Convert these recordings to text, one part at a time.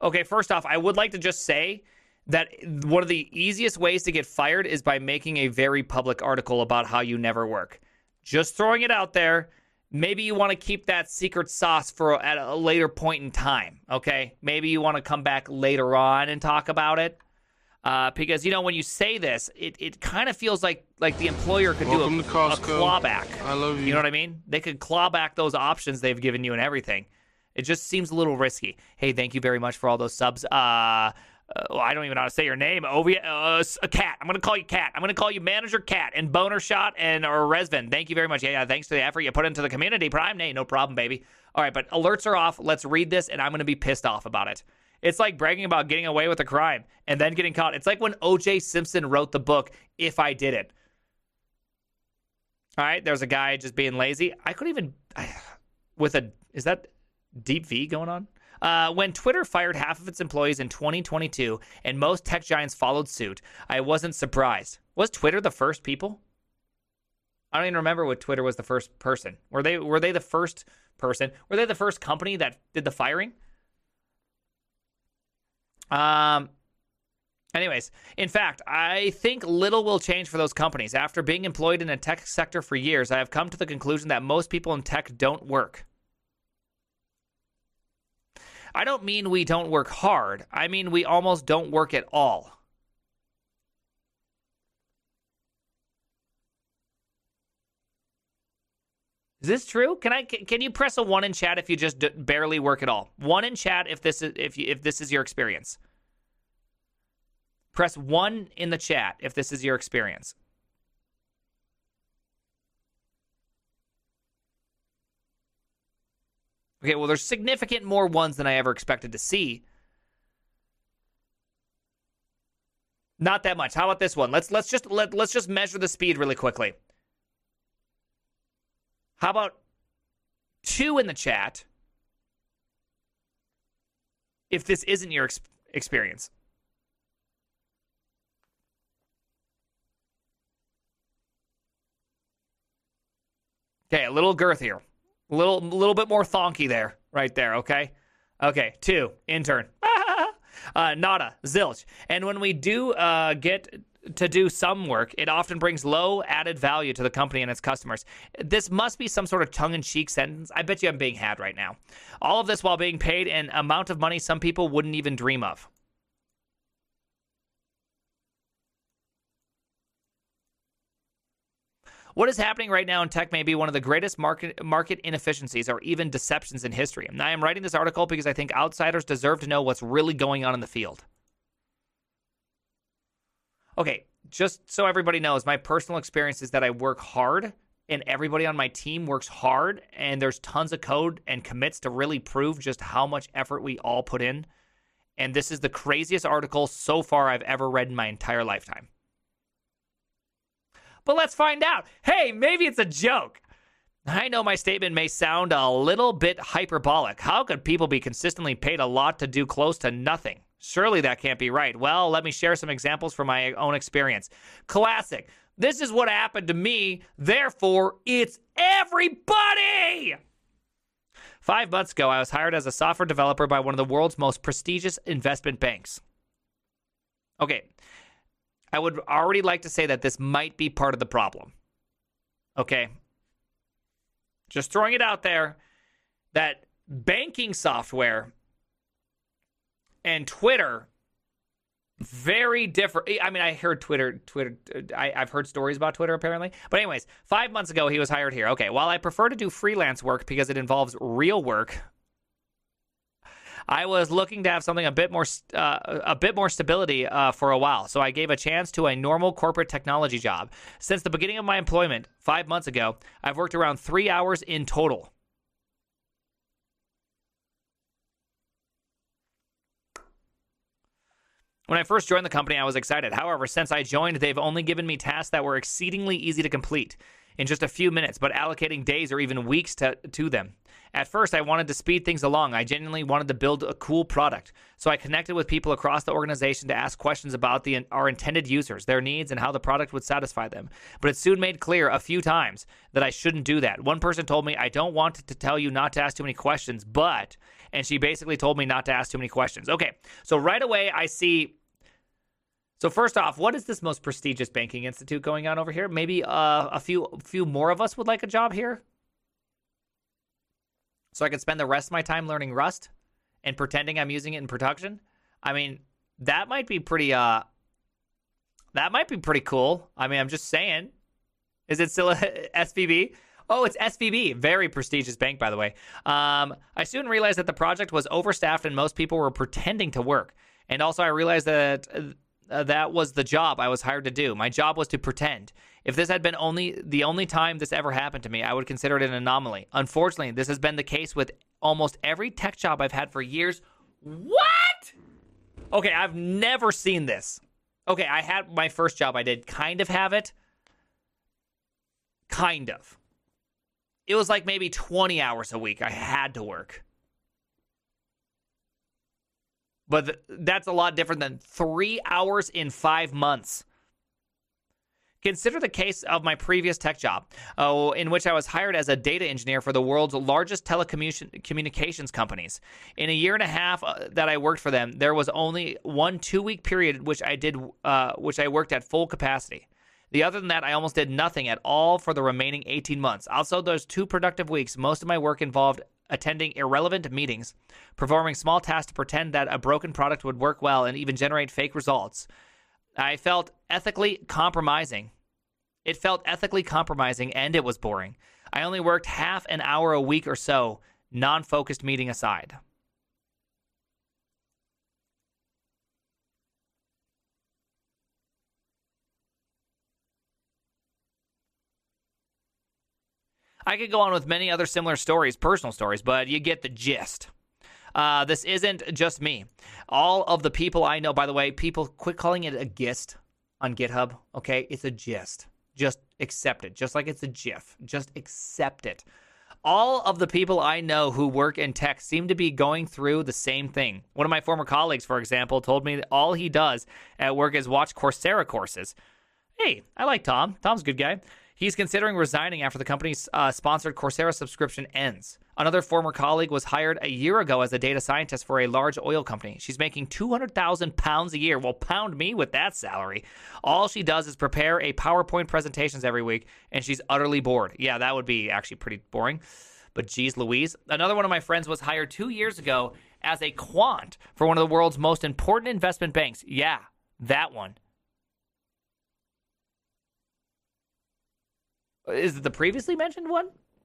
Okay, first off, I would like to just say that one of the easiest ways to get fired is by making a very public article about how you never work. Just throwing it out there. Maybe you want to keep that secret sauce for at a later point in time, okay? Maybe you want to come back later on and talk about it. Because, when you say this, it kind of feels like the employer could do a clawback. I love you. You know what I mean? They could claw back those options they've given you and everything. It just seems a little risky. Hey, thank you very much for all those subs. I don't even know how to say your name. Cat. I'm going to call you Cat. I'm going to call you Manager Cat and Boner Shot or Resvin. Thank you very much. Yeah, thanks for the effort you put into the community. Prime Nay, no problem, baby. All right, but alerts are off. Let's read this, and I'm going to be pissed off about it. It's like bragging about getting away with a crime and then getting caught. It's like when O.J. Simpson wrote the book, If I Did It. All right, there's a guy just being lazy. I couldn't even... Is that Deep V going on? When Twitter fired half of its employees in 2022 and most tech giants followed suit, I wasn't surprised. Was Twitter the first people? I don't even remember what Twitter was the first person. Were they the first person? Were they the first company that did the firing? Anyways, in fact, I think little will change for those companies. After being employed in the tech sector for years, I have come to the conclusion that most people in tech don't work. I don't mean we don't work hard. I mean we almost don't work at all. Is this true? Can you press a 1 in chat if you just barely work at all? 1 in chat if this is your experience. Press 1 in the chat if this is your experience. Okay, well, there's significant more ones than I ever expected to see. Not that much. How about this one? Let's just measure the speed really quickly. How about 2 in the chat if this isn't your experience? Okay, a little girthier. A little bit more thonky there, right there, okay? Okay, 2, intern. Nada, zilch. And when we do get to do some work, it often brings low added value to the company and its customers. This must be some sort of tongue-in-cheek sentence. I bet you I'm being had right now. All of this while being paid an amount of money some people wouldn't even dream of. What is happening right now in tech may be one of the greatest market inefficiencies or even deceptions in history. And I am writing this article because I think outsiders deserve to know what's really going on in the field. Okay, just so everybody knows, my personal experience is that I work hard and everybody on my team works hard and there's tons of code and commits to really prove just how much effort we all put in. And this is the craziest article so far I've ever read in my entire lifetime. But let's find out. Hey, maybe it's a joke. I know my statement may sound a little bit hyperbolic. How could people be consistently paid a lot to do close to nothing? Surely that can't be right. Well, let me share some examples from my own experience. Classic. This is what happened to me. Therefore, it's everybody. 5 months ago, I was hired as a software developer by one of the world's most prestigious investment banks. Okay. I would already like to say that this might be part of the problem. Okay? Just throwing it out there that banking software and Twitter, very different. I mean, I heard I've heard stories about Twitter apparently. But anyways, 5 months ago, he was hired here. Okay, while I prefer to do freelance work because it involves real work, I was looking to have something a bit more stability for a while, so I gave a chance to a normal corporate technology job. Since the beginning of my employment 5 months ago, I've worked around 3 hours in total. When I first joined the company, I was excited. However, since I joined, they've only given me tasks that were exceedingly easy to complete in just a few minutes, but allocating days or even weeks to them. At first, I wanted to speed things along. I genuinely wanted to build a cool product. So I connected with people across the organization to ask questions about our intended users, their needs, and how the product would satisfy them. But it soon made clear a few times that I shouldn't do that. One person told me, I don't want to tell you not to ask too many questions, but... and she basically told me not to ask too many questions. Okay, so right away I see. So first off, what is this most prestigious banking institute going on over here? Maybe a few more of us would like a job here, so I could spend the rest of my time learning Rust and pretending I'm using it in production. I mean, that might be pretty cool. I mean, I'm just saying. Is it still SVB? Oh, it's SVB. Very prestigious bank, by the way. I soon realized that the project was overstaffed and most people were pretending to work. And also I realized that that was the job I was hired to do. My job was to pretend. If this had been the only time this ever happened to me, I would consider it an anomaly. Unfortunately, this has been the case with almost every tech job I've had for years. What? Okay, I've never seen this. Okay, I had my first job. I did kind of have it. Kind of. It was like maybe 20 hours a week I had to work. But that's a lot different than 3 hours in 5 months. Consider the case of my previous tech job, in which I was hired as a data engineer for the world's largest telecommunications companies. In a year and a half that I worked for them, there was only 1 2-week period which I worked at full capacity. The other than that, I almost did nothing at all for the remaining 18 months. Also, those 2 productive weeks, most of my work involved attending irrelevant meetings, performing small tasks to pretend that a broken product would work well, and even generate fake results. I felt ethically compromising. It felt ethically compromising, and it was boring. I only worked half an hour a week or so, non-focused meeting aside. I could go on with many other similar stories, personal stories, but you get the gist. This isn't just me. All of the people I know, by the way, people quit calling it a gist on GitHub, okay? It's a gist. Just accept it. Just like it's a GIF. Just accept it. All of the people I know who work in tech seem to be going through the same thing. One of my former colleagues, for example, told me that all he does at work is watch Coursera courses. Hey, I like Tom. Tom's a good guy. He's considering resigning after the company's sponsored Coursera subscription ends. Another former colleague was hired a year ago as a data scientist for a large oil company. She's making £200,000 a year. Well, pound me with that salary. All she does is prepare a PowerPoint presentations every week, and she's utterly bored. Yeah, that would be actually pretty boring. But geez Louise. Another one of my friends was hired 2 years ago as a quant for one of the world's most important investment banks. Yeah, that one. Is it the previously mentioned one?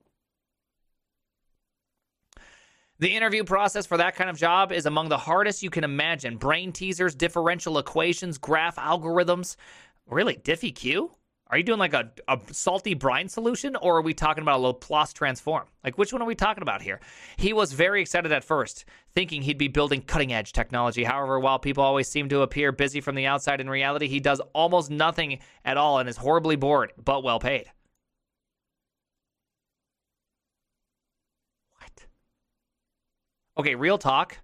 The interview process for that kind of job is among the hardest you can imagine. Brain teasers, differential equations, graph algorithms. Really, DiffyQ? Are you doing like a salty brine solution, or are we talking about a Laplace transform? Like, which one are we talking about here? He was very excited at first, thinking he'd be building cutting-edge technology. However, while people always seem to appear busy from the outside, in reality, he does almost nothing at all and is horribly bored, but well paid. Okay, real talk.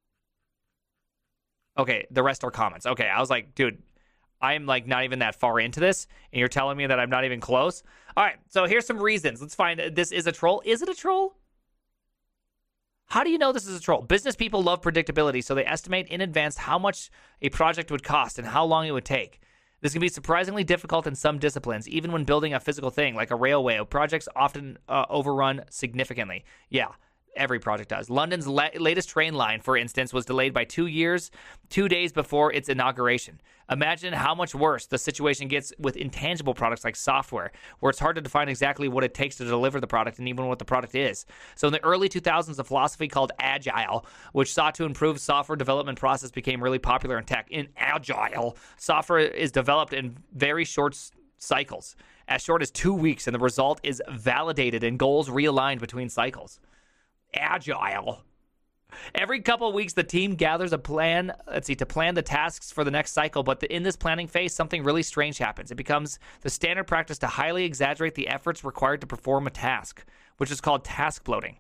Okay, the rest are comments. Okay, I was like, dude, I'm like not even that far into this, and you're telling me that I'm not even close? All right, so here's some reasons. Let's find this is a troll. Is it a troll? How do you know this is a troll? Business people love predictability, so they estimate in advance how much a project would cost and how long it would take. This can be surprisingly difficult in some disciplines, even when building a physical thing like a railway. Projects often overrun significantly. Yeah. Every project does. London's latest train line, for instance, was delayed by 2 years, 2 days before its inauguration. Imagine how much worse the situation gets with intangible products like software, where it's hard to define exactly what it takes to deliver the product and even what the product is. So in the early 2000s, a philosophy called Agile, which sought to improve software development process, became really popular in tech. In Agile, software is developed in very short cycles, as short as 2 weeks, and the result is validated and goals realigned between cycles. Agile. Every couple of weeks, the team gathers a plan, to plan the tasks for the next cycle, but in this planning phase, something really strange happens. It becomes the standard practice to highly exaggerate the efforts required to perform a task, which is called task bloating.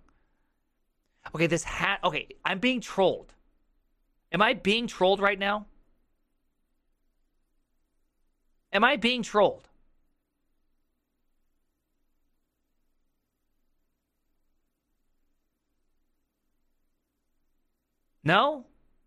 Okay, I'm being trolled. Am I being trolled right now? Am I being trolled? No?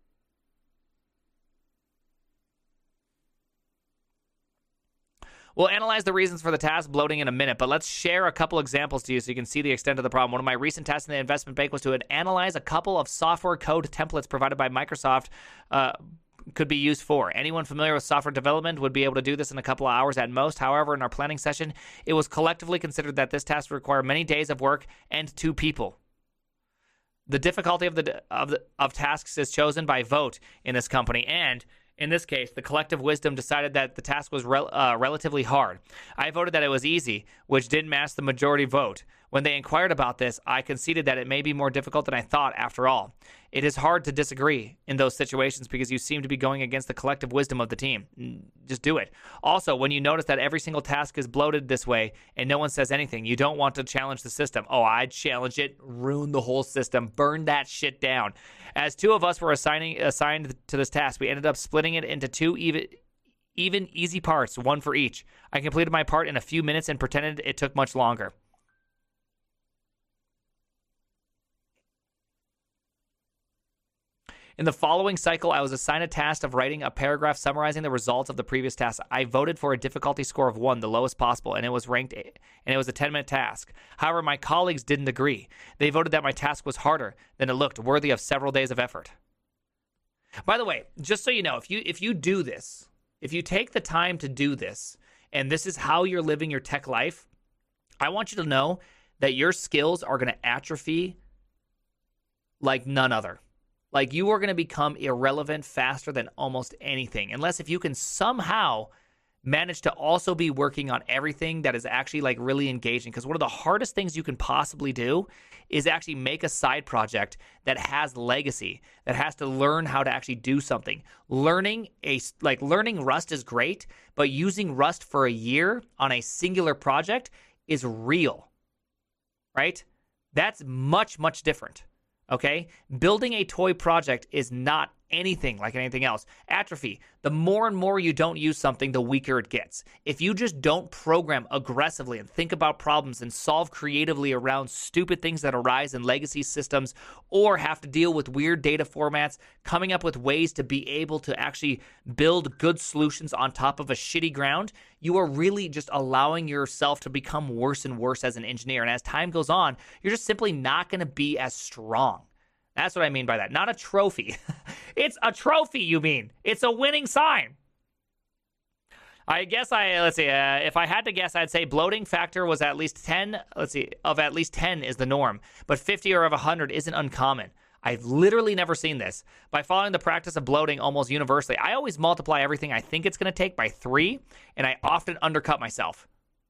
We'll analyze the reasons for the task bloating in a minute, but let's share a couple examples to you so you can see the extent of the problem. One of my recent tasks in the investment bank was to analyze a couple of software code templates provided by Microsoft could be used for. Anyone familiar with software development would be able to do this in a couple of hours at most. However, in our planning session, it was collectively considered that this task would require many days of work and 2 people. The difficulty of tasks is chosen by vote in this company, and in this case, the collective wisdom decided that the task was relatively hard. I voted that it was easy, which didn't match the majority vote. When they inquired about this, I conceded that it may be more difficult than I thought after all. It is hard to disagree in those situations because you seem to be going against the collective wisdom of the team. Just do it. Also, when you notice that every single task is bloated this way and no one says anything, you don't want to challenge the system. Oh, I'd challenge it, ruin the whole system, burn that shit down. As 2 of us were assigned to this task, we ended up splitting it into 2 even easy parts, 1 for each. I completed my part in a few minutes and pretended it took much longer. In the following cycle, I was assigned a task of writing a paragraph summarizing the results of the previous task. I voted for a difficulty score of 1, the lowest possible, and it was ranked, and it was a 10-minute task. However, my colleagues didn't agree. They voted that my task was harder than it looked, worthy of several days of effort. By the way, just so you know, if you do this, if you take the time to do this, and this is how you're living your tech life, I want you to know that your skills are going to atrophy like none other. Like, you are going to become irrelevant faster than almost anything, unless if you can somehow manage to also be working on everything that is actually like really engaging. Because one of the hardest things you can possibly do is actually make a side project that has legacy, that has to learn how to actually do something. Learning Rust is great, but using Rust for a year on a singular project is real, right? That's much, much different. Okay? Building a toy project is not anything like anything else. Atrophy. The more and more you don't use something, the weaker it gets. If you just don't program aggressively and think about problems and solve creatively around stupid things that arise in legacy systems or have to deal with weird data formats, coming up with ways to be able to actually build good solutions on top of a shitty ground, you are really just allowing yourself to become worse and worse as an engineer. And as time goes on, you're just simply not going to be as strong. That's what I mean by that. Not a trophy. It's a trophy, you mean. It's a winning sign. I guess if I had to guess, I'd say bloating factor was at least 10. Of at least 10 is the norm, but 50 or of 100 isn't uncommon. I've literally never seen this. By following the practice of bloating almost universally, I always multiply everything I think it's going to take by 3, and I often undercut myself.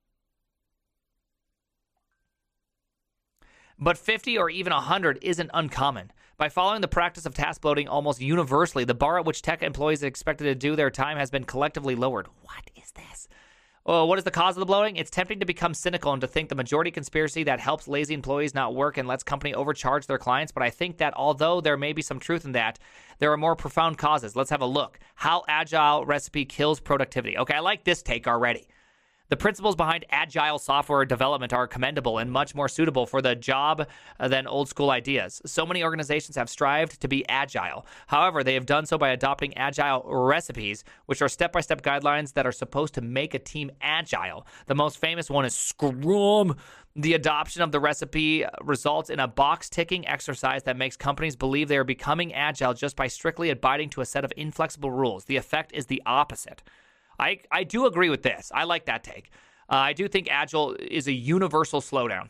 But 50 or even 100 isn't uncommon. By following the practice of task bloating almost universally, the bar at which tech employees are expected to do their time has been collectively lowered. What is this? Well, what is the cause of the bloating? It's tempting to become cynical and to think the majority conspiracy that helps lazy employees not work and lets company overcharge their clients. But I think that although there may be some truth in that, there are more profound causes. Let's have a look. How agile recipe kills productivity. Okay, I like this take already. The principles behind agile software development are commendable and much more suitable for the job than old school ideas. So many organizations have strived to be agile. However, they have done so by adopting agile recipes, which are step-by-step guidelines that are supposed to make a team agile. The most famous one is Scrum. The adoption of the recipe results in a box-ticking exercise that makes companies believe they are becoming agile just by strictly abiding to a set of inflexible rules. The effect is the opposite. I do agree with this. I like that take. I do think agile is a universal slowdown.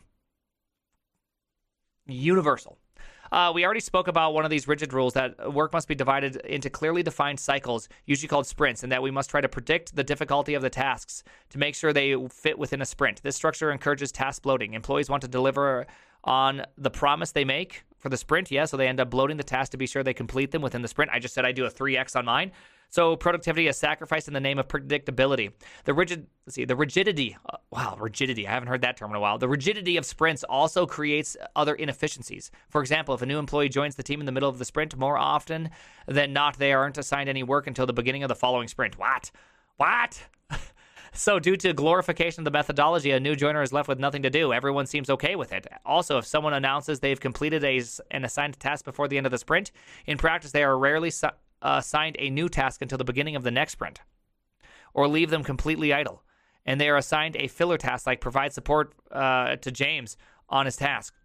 Universal. We already spoke about one of these rigid rules that work must be divided into clearly defined cycles, usually called sprints, and that we must try to predict the difficulty of the tasks to make sure they fit within a sprint. This structure encourages task bloating. Employees want to deliver on the promise they make for the sprint, so they end up bloating the task to be sure they complete them within the sprint. I just said I do a 3x on mine. So productivity is sacrificed in the name of predictability. Rigidity. I haven't heard that term in a while. The rigidity of sprints also creates other inefficiencies. For example, if a new employee joins the team in the middle of the sprint, more often than not, they aren't assigned any work until the beginning of the following sprint. What? So due to glorification of the methodology, a new joiner is left with nothing to do. Everyone seems okay with it. Also, if someone announces they've completed an assigned task before the end of the sprint, in practice they are rarely assigned a new task until the beginning of the next sprint, or leave them completely idle. And they are assigned a filler task like provide support to James on his task.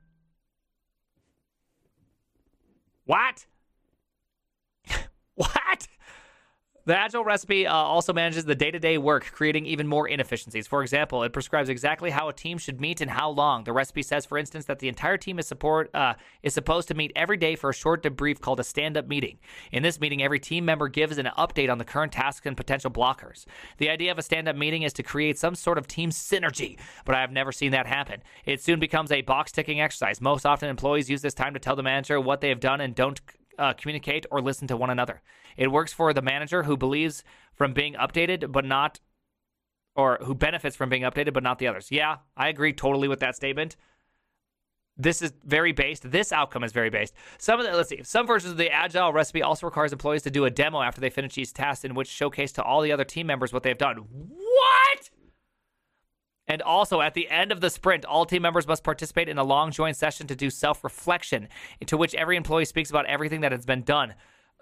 What? What? The Agile recipe also manages the day-to-day work, creating even more inefficiencies. For example, it prescribes exactly how a team should meet and how long. The recipe says, for instance, that the entire team is supposed to meet every day for a short debrief called a stand-up meeting. In this meeting, every team member gives an update on the current tasks and potential blockers. The idea of a stand-up meeting is to create some sort of team synergy, but I have never seen that happen. It soon becomes a box-ticking exercise. Most often, employees use this time to tell the manager what they have done and don't communicate or listen to one another. It works for the manager who believes from being updated but not, or who benefits from being updated but not the others. Yeah, I agree totally with that statement. This is very based. This outcome is very based. Some versions of the Agile recipe also requires employees to do a demo after they finish each task in which showcase to all the other team members what they've done. What? And also, at the end of the sprint, all team members must participate in a long joint session to do self-reflection, to which every employee speaks about everything that has been done.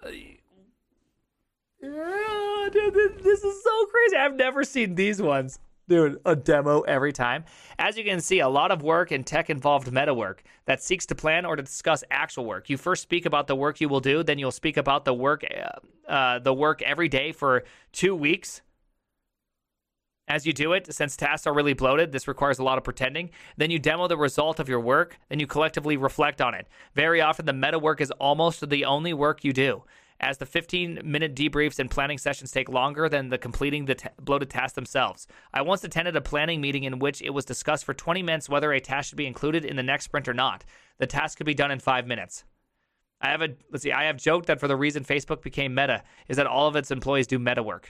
Dude, this is so crazy. I've never seen these ones. Dude, a demo every time. As you can see, a lot of work in tech involved meta work that seeks to plan or to discuss actual work. You first speak about the work you will do, then you'll speak about the work every day for 2 weeks. As you do it, since tasks are really bloated, this requires a lot of pretending. Then you demo the result of your work, then you collectively reflect on it. Very often, the meta work is almost the only work you do, as the 15-minute debriefs and planning sessions take longer than the completing the bloated tasks themselves. I once attended a planning meeting in which it was discussed for 20 minutes whether a task should be included in the next sprint or not. The task could be done in 5 minutes. I have joked that for the reason Facebook became Meta is that all of its employees do meta work.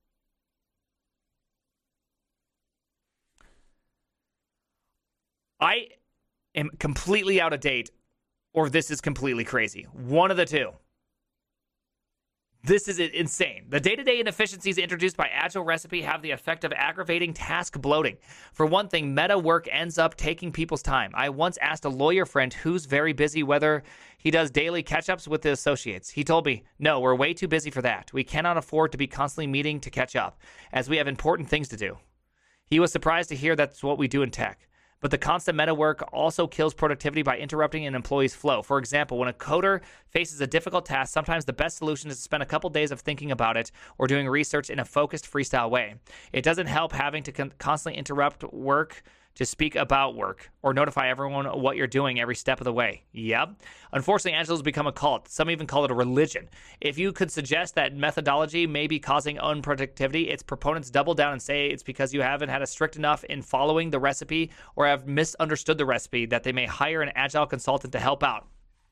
I am completely out of date, or this is completely crazy. One of the two. This is insane. The day-to-day inefficiencies introduced by Agile Recipe have the effect of aggravating task bloating. For one thing, meta work ends up taking people's time. I once asked a lawyer friend who's very busy whether he does daily catch-ups with the associates. He told me, no, we're way too busy for that. We cannot afford to be constantly meeting to catch up, as we have important things to do. He was surprised to hear that's what we do in tech. But the constant meta work also kills productivity by interrupting an employee's flow. For example, when a coder faces a difficult task, sometimes the best solution is to spend a couple days of thinking about it or doing research in a focused freestyle way. It doesn't help having to constantly interrupt work to speak about work or notify everyone what you're doing every step of the way. Yep. Unfortunately, Agile has become a cult. Some even call it a religion. If you could suggest that methodology may be causing unproductivity, its proponents double down and say it's because you haven't had a strict enough in following the recipe or have misunderstood the recipe that they may hire an Agile consultant to help out.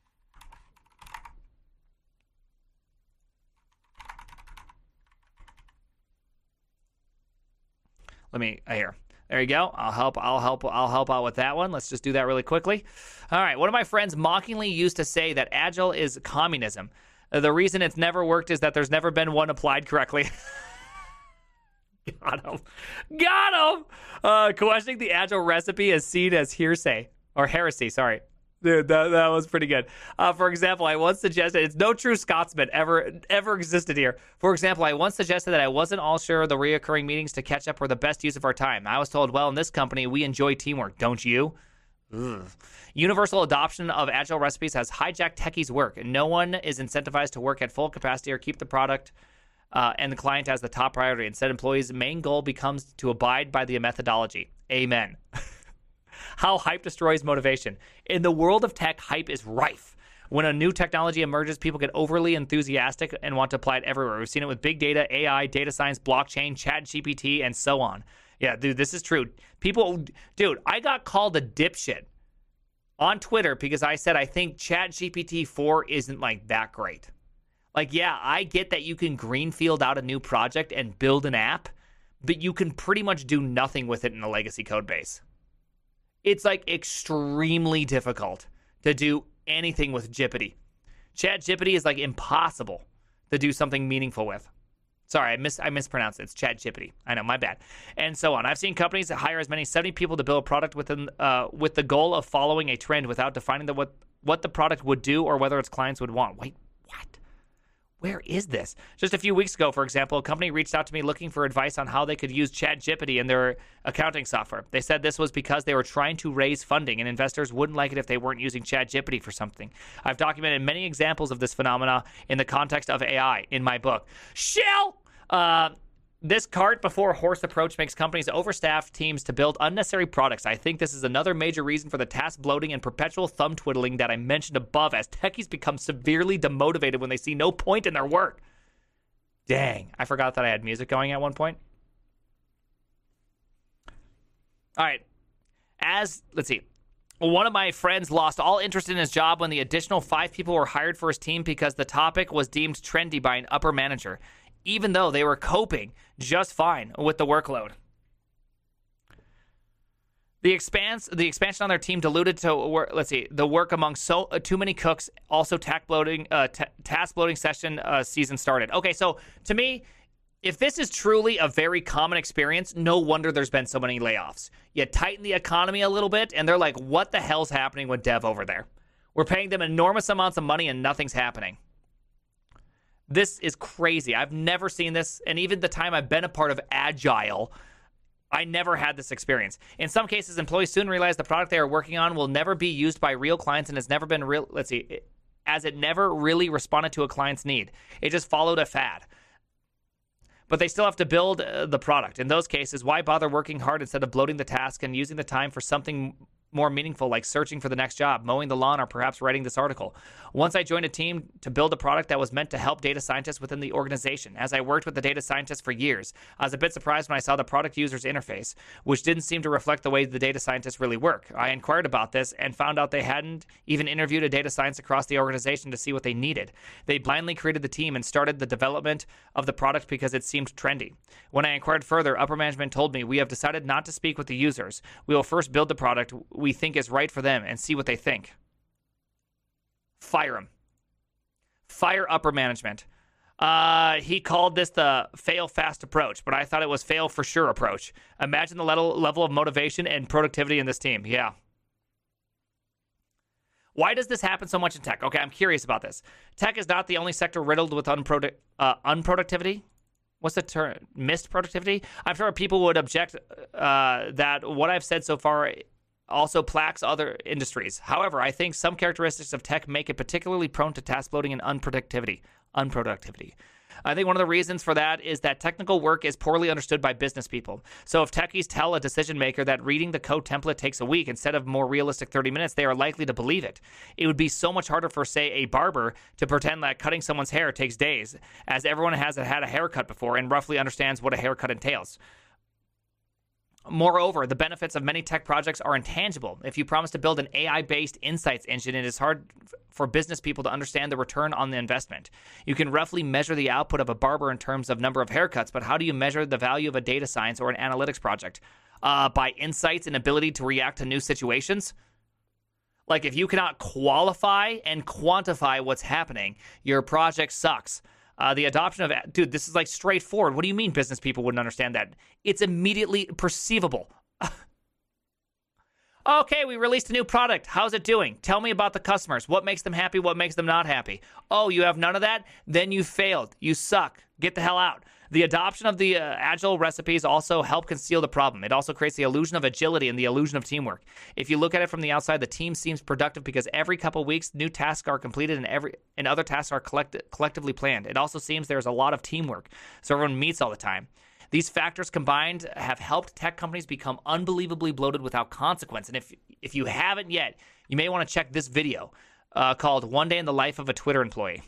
Here. There you go. I'll help out with that one. Let's just do that really quickly. All right. One of my friends mockingly used to say that Agile is communism. The reason it's never worked is that there's never been one applied correctly. Got him. Questioning the Agile recipe is seen as hearsay or heresy. Sorry. Dude, that was pretty good. For example, I once suggested, it's no true Scotsman ever existed here. For example, I once suggested that I wasn't all sure the reoccurring meetings to catch up were the best use of our time. I was told, well, in this company, we enjoy teamwork, don't you? Ugh. Universal adoption of Agile recipes has hijacked techies' work, and no one is incentivized to work at full capacity or keep the product and the client as the top priority. Instead, employees' main goal becomes to abide by the methodology. Amen. How hype destroys motivation. In the world of tech, hype is rife. When a new technology emerges, people get overly enthusiastic and want to apply it everywhere. We've seen it with big data, AI, data science, blockchain, ChatGPT, and so on. Yeah, dude, this is true. I got called a dipshit on Twitter because I said I think ChatGPT 4 isn't like that great. Like, yeah, I get that you can greenfield out a new project and build an app, but you can pretty much do nothing with it in a legacy code base. It's like extremely difficult to do anything with Jippity. ChatGPT is like impossible to do something meaningful with. Sorry, I mispronounced it. It's ChatGPT. I know, my bad. And so on. I've seen companies that hire as many as 70 people to build a product with the goal of following a trend without defining what the product would do or whether its clients would want. Wait, what? Where is this? Just a few weeks ago, for example, a company reached out to me looking for advice on how they could use ChatGPT in their accounting software. They said this was because they were trying to raise funding and investors wouldn't like it if they weren't using ChatGPT for something. I've documented many examples of this phenomena in the context of AI in my book. This cart before horse approach makes companies overstaff teams to build unnecessary products. I think this is another major reason for the task bloating and perpetual thumb twiddling that I mentioned above, as techies become severely demotivated when they see no point in their work. Dang, I forgot that I had music going at one point. All right, let's see. One of my friends lost all interest in his job when the additional 5 people were hired for his team because the topic was deemed trendy by an upper manager, even though they were coping just fine with the workload. The expansion on their team diluted the work among too many cooks. Also, task bloating session season started. Okay, so to me, if this is truly a very common experience, no wonder there's been so many layoffs. You tighten the economy a little bit, and they're like, what the hell's happening with dev over there? We're paying them enormous amounts of money, and nothing's happening. This is crazy. I've never seen this, and even the time I've been a part of Agile, I never had this experience. In some cases, employees soon realize the product they are working on will never be used by real clients and has never been real. As it never really responded to a client's need. It just followed a fad. But they still have to build the product. In those cases, why bother working hard instead of bloating the task and using the time for something more meaningful, like searching for the next job, mowing the lawn, or perhaps writing this article? Once I joined a team to build a product that was meant to help data scientists within the organization. As I worked with the data scientists for years, I was a bit surprised when I saw the product user's interface, which didn't seem to reflect the way the data scientists really work. I inquired about this and found out they hadn't even interviewed a data scientist across the organization to see what they needed. They blindly created the team and started the development of the product because it seemed trendy. When I inquired further, upper management told me, we have decided not to speak with the users. We will first build the product we think is right for them and see what they think. Fire him. Fire upper management. He called this the fail fast approach, but I thought it was fail for sure approach. Imagine the level of motivation and productivity in this team. Yeah. Why does this happen so much in tech? Okay, I'm curious about this. Tech is not the only sector riddled with unproductivity. What's the term? Missed productivity? I'm sure people would object that what I've said so far also plaques other industries. However, I think some characteristics of tech make it particularly prone to task bloating and unproductivity. I think one of the reasons for that is that technical work is poorly understood by business people. So if techies tell a decision maker that reading the code template takes a week instead of more realistic 30 minutes, they are likely to believe it. It would be so much harder for, say, a barber to pretend that cutting someone's hair takes days, as everyone has had a haircut before and roughly understands what a haircut entails. Moreover, the benefits of many tech projects are intangible. If you promise to build an AI-based insights engine, it is hard for business people to understand the return on the investment. You can roughly measure the output of a barber in terms of number of haircuts, but how do you measure the value of a data science or an analytics project? By insights and ability to react to new situations? Like, if you cannot qualify and quantify what's happening, your project sucks. The adoption of, dude, this is like straightforward. What do you mean business people wouldn't understand that? It's immediately perceivable. Okay, we released a new product. How's it doing? Tell me about the customers. What makes them happy? What makes them not happy? Oh, you have none of that? Then you failed. You suck. Get the hell out. The adoption of the agile recipes also help conceal the problem. It also creates the illusion of agility and the illusion of teamwork. If you look at it from the outside, the team seems productive because every couple of weeks, new tasks are completed and other tasks are collectively planned. It also seems there's a lot of teamwork, so everyone meets all the time. These factors combined have helped tech companies become unbelievably bloated without consequence. And if you haven't yet, you may want to check this video called One Day in the Life of a Twitter Employee.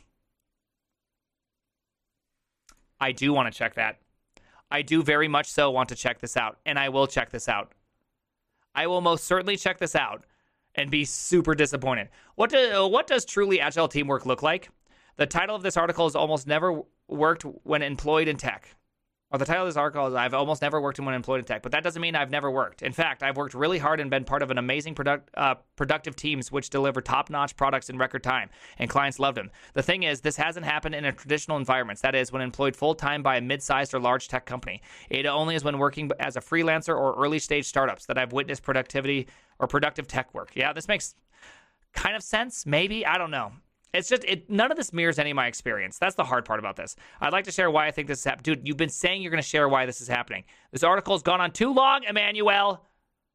I do want to check that. I do very much so want to check this out, and I will check this out. I will most certainly check this out and be super disappointed. What does truly agile teamwork look like? The title of this article is almost never worked when employed in tech. The title of this article is I've almost never worked in when employed in tech, but that doesn't mean I've never worked. In fact, I've worked really hard and been part of an amazing productive teams which deliver top-notch products in record time, and clients loved them. The thing is, this hasn't happened in a traditional environments, that is, when employed full-time by a mid-sized or large tech company. It only is when working as a freelancer or early-stage startups that I've witnessed productivity or productive tech work. Yeah, this makes kind of sense, maybe. I don't know. It's just, none of this mirrors any of my experience. That's the hard part about this. I'd like to share why I think this is happening. Dude, you've been saying you're going to share why this is happening. This article's gone on too long, Emmanuel.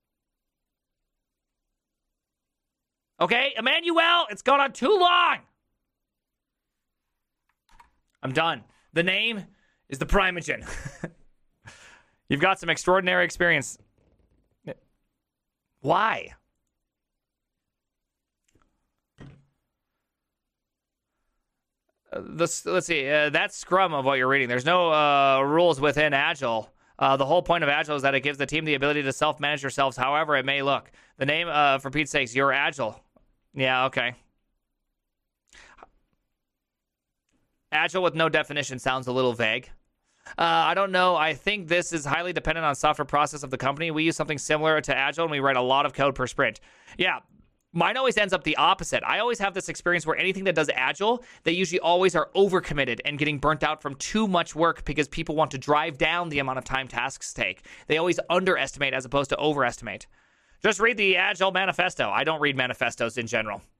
Okay, Emmanuel, it's gone on too long. I'm done. The name is the Primeagen. You've got some extraordinary experience. Why? Let's see. That's Scrum of what you're reading. There's no rules within Agile. The whole point of Agile is that it gives the team the ability to self-manage yourselves however it may look. The name, for Pete's sakes, you're Agile. Yeah, okay. Agile with no definition sounds a little vague. I don't know. I think this is highly dependent on software process of the company. We use something similar to Agile, and we write a lot of code per sprint. Yeah. Mine always ends up the opposite. I always have this experience where anything that does Agile, they usually always are overcommitted and getting burnt out from too much work because people want to drive down the amount of time tasks take. They always underestimate as opposed to overestimate. Just read the Agile manifesto. I don't read manifestos in general.